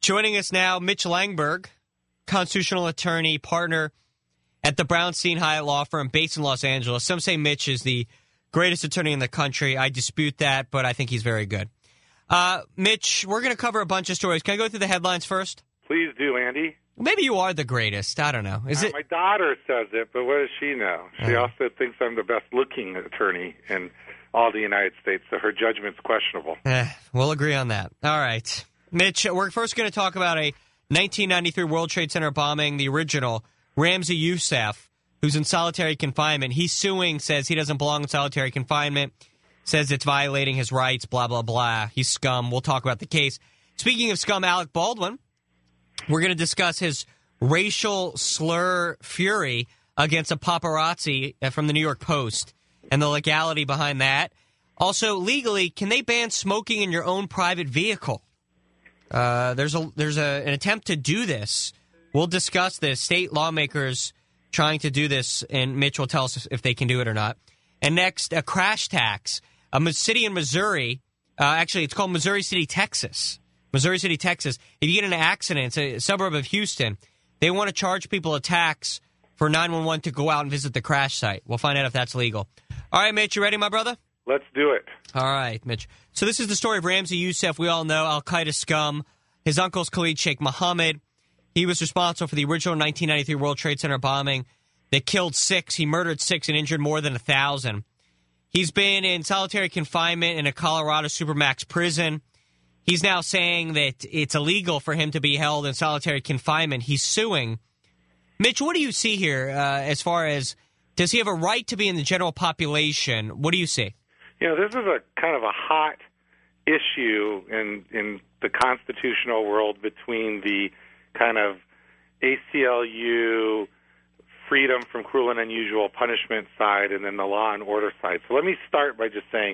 Joining us now, Mitch Langberg, constitutional attorney, partner at the Brownstein Hyatt law firm based in Los Angeles. Some say Mitch is the greatest attorney in the country. I dispute that, but I think he's very good. Mitch, we're going to cover a bunch of stories. Can I go through the headlines first? Please do, Andy. Maybe you are the greatest. I don't know. Is it? My daughter says it, but what does she know? She also thinks I'm the best-looking attorney in all the United States, so her judgment's questionable. We'll agree on that. All right. Mitch, we're first going to talk about a 1993 World Trade Center bombing, the original, Ramzi Youssef, who's in solitary confinement. He's suing, says he doesn't belong in solitary confinement, says it's violating his rights, blah, blah, blah. He's scum. We'll talk about the case. Speaking of scum, Alec Baldwin, we're going to discuss his racial slur fury against a paparazzi from the New York Post and the legality behind that. Also, legally, can they ban smoking in your own private vehicle? There's an attempt to do this. We'll discuss this. State lawmakers trying to do this, and Mitch will tell us if they can do it or not. And next, a crash tax. A city in Missouri, actually, it's called Missouri City, Texas. Missouri City, Texas. If you get in an accident, it's a suburb of Houston, they want to charge people a tax for 911 to go out and visit the crash site. We'll find out if that's legal. All right, Mitch, you ready, my brother? Let's do it. All right, Mitch. So this is the story of Ramzi Youssef. We all know Al-Qaeda scum. His uncle's Khalid Sheikh Mohammed. He was responsible for the original 1993 World Trade Center bombing that killed 6. He murdered 6 and injured more than 1,000. He's been in solitary confinement in a Colorado Supermax prison. He's now saying that it's illegal for him to be held in solitary confinement. He's suing. Mitch, what do you see here as far as, does he have a right to be in the general population? What do you see? You know, this is a kind of a hot issue in the constitutional world between the kind of ACLU, freedom from cruel and unusual punishment side, and then the law and order side. So let me start by just saying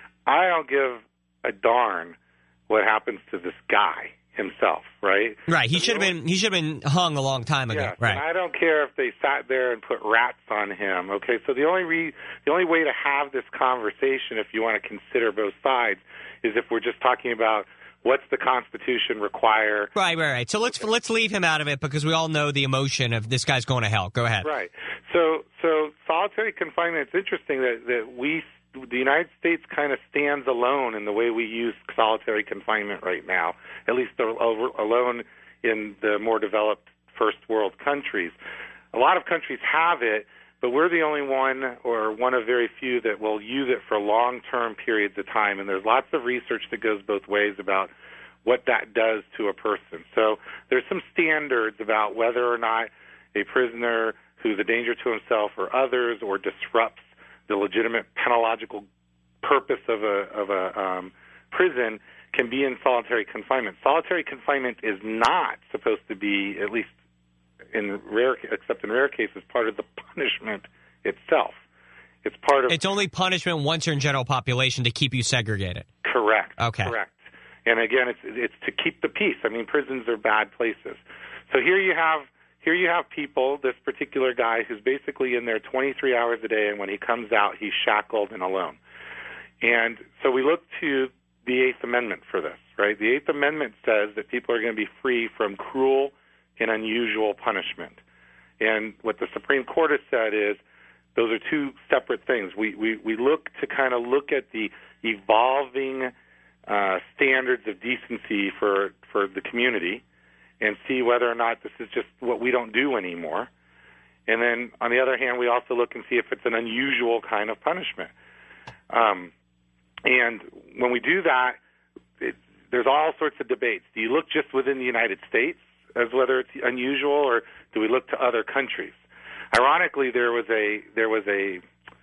I don't give a darn what happens to this guy himself, right? Right. He should have been hung a long time ago. Yes, right. And I don't care if they sat there and put rats on him. Okay. So the only way to have this conversation, if you want to consider both sides, is if we're just talking about what's the Constitution require. Right. So let's leave him out of it because we all know the emotion of this guy's going to hell. Go ahead. Right. So solitary confinement. It's interesting that the United States kind of stands alone in the way we use solitary confinement right now, at least alone in the more developed first world countries. A lot of countries have it, but we're the only one or one of very few that will use it for long-term periods of time, and there's lots of research that goes both ways about what that does to a person. So there's some standards about whether or not a prisoner who's a danger to himself or others or disrupts the legitimate penological purpose of a prison can be in solitary confinement. Solitary confinement is not supposed to be, at least except in rare cases, part of the punishment itself. It's part of. It's only punishment once you're in general population to keep you segregated. Correct. Okay. Correct. And again, it's to keep the peace. I mean, prisons are bad places. So here you have people, this particular guy who's basically in there 23 hours a day, and when he comes out, he's shackled and alone. And so we look to the Eighth Amendment for this, right? The Eighth Amendment says that people are going to be free from cruel and unusual punishment. And what the Supreme Court has said is those are two separate things. We look to kind of look at the evolving standards of decency for the community and see whether or not this is just what we don't do anymore. And then, on the other hand, we also look and see if it's an unusual kind of punishment. And when we do that, there's all sorts of debates. Do you look just within the United States as whether it's unusual, or do we look to other countries? Ironically, there was a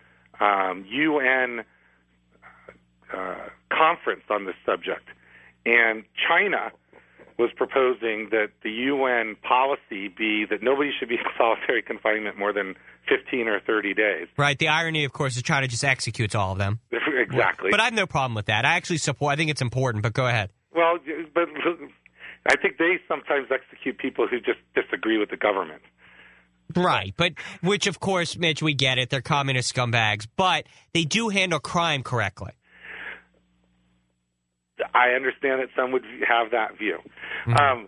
UN conference on this subject, and China was proposing that the UN policy be that nobody should be in solitary confinement more than 15 or 30 days. Right. The irony, of course, is China just executes all of them. Exactly. But I have no problem with that. I actually support. I think it's important. But go ahead. Well, but I think they sometimes execute people who just disagree with the government. Right, but which, of course, Mitch, we get it. They're communist scumbags, but they do handle crime correctly. I understand that some would have that view. Mm-hmm.